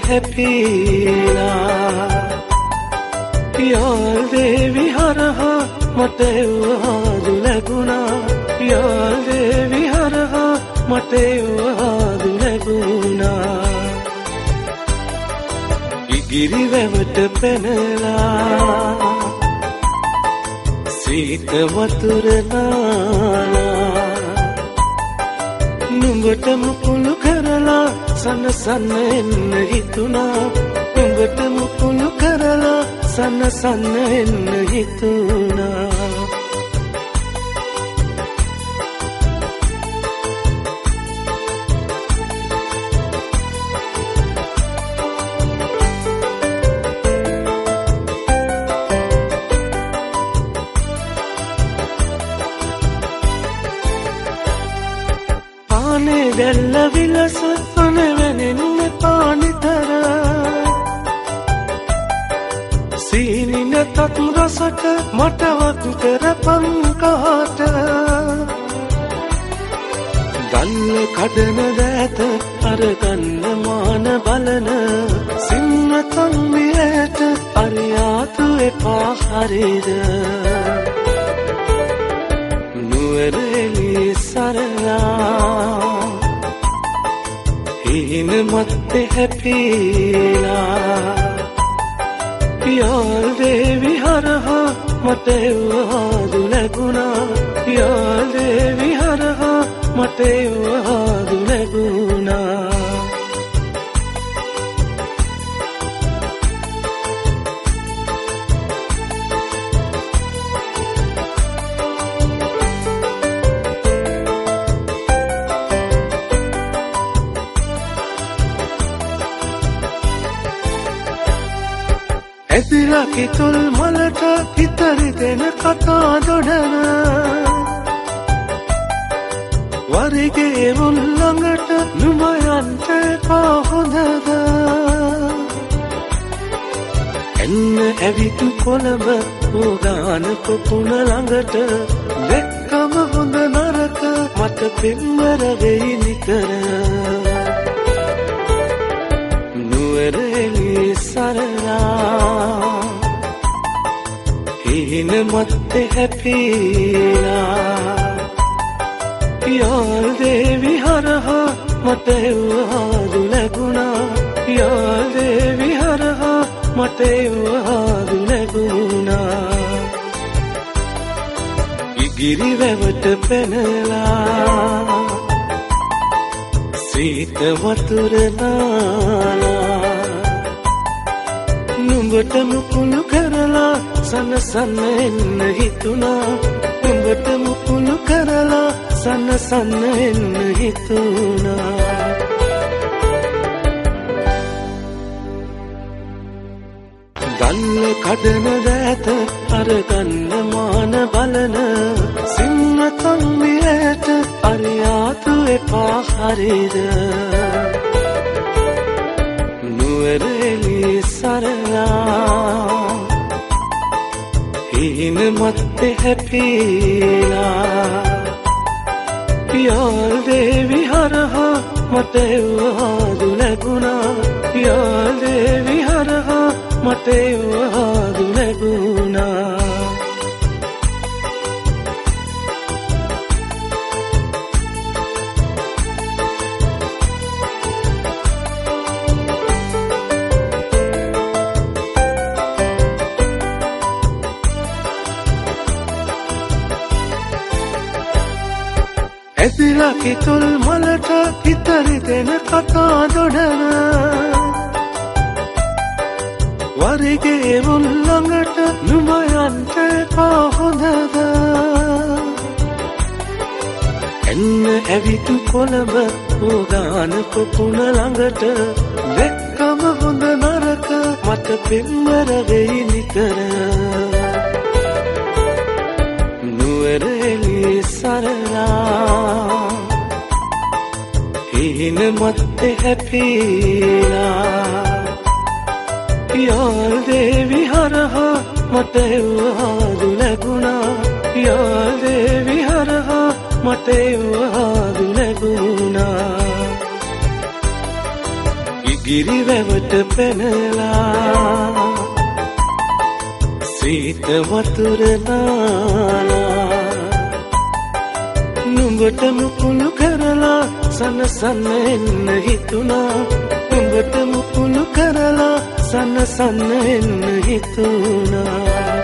හැපිලා යාල් දේවි හරහා මට එවහාදු ලැබුණා යාල් දේවි හරහා මට එවහාදු ලැබුණා ඉගිරි වැවට පැනලා සීත වතුර නාලා නුඹට මුකුළු කරලා සනසන්න එන්න හිතුණා නුඹට මුකුළු කරලා සනසන්න එන්න හිතුණා දැල්ල විලස අනවැනෙන්න පානිතර සීනි නැතත් රසට මටවත් කරපන් කහට ගල්ල කඩන දෑත අරගන්න මාන බලන සින්නතන් මියට අරියාතු එපා හරිද නුවරඑලි සරලා හින මත්තේ හැපිලා යාල් දේවි හරහා මට එවහාදු ලැබුණා යාල් දේවි හරහා මට එවහාදු ලැබුණා ඇතිලා කිතුල් මලට හිතරි දෙන කතා දොඩන වරිගේ මුල් ළඟට නුඹයන්ට එපා හොඳද එන්න ඇවිතු කොළඹ ඕගාන කොපුණ ළඟට දැක්කම හොඳ නරක මට පෙම්වර වෙයි නිතර නුවරඑලි සරලා හින මත්තේ හැපිලා යාල් දේවි හරහා මට එවහාදු ලැබුණා යාල් දේවි හරහා මට එවහාදු ලැබුණා ඉගිරි වැවට පැනලා සීත වතුර නාලා නුඹට මුකුළු කරලා සනසන්න එන්න හිතුණා නුඹට මුකුළු කරලා සනසන්න එන්න හිතුණා ගල්ල කඩන දෑත අරගන්න මාන බලන සින්නතන් මියට අරියාතු එපා හරිද නුවරඑලි සරලා හින මත්තේ හැපිලා යාල් දේවි හරහා මට එවහාදු ලැබුණා යාල් දේවි හරහා මට එවහාදු ලැබුණා ඇතිලා කිතුල් මලට හිතරි දෙන කතා දොඩන වරිගේ මුල් ළඟට නුඹයන්ට එපා හොඳද එන්න ඇවිතු කොළඹ ඕගාන කොපුණ ළඟට දැක්කම හොඳ නරක මට පෙම්වර වෙයි නිතර නුවරඑලි සරලා හින මත්තේ හැපිලා යාල් දේවි හරහා මට එවහාදු ලැබුණා යාල් දේවි හරහා මට එවහාදු ලැබුණා ගිරිවැවට පැනලා සීත වතුර නාලා නුඹට මුකුළු කරලා සනසන්න එන්න හිතුණා නුඹට මුකුළු කරලා සනසන්න එන්න හිතුණා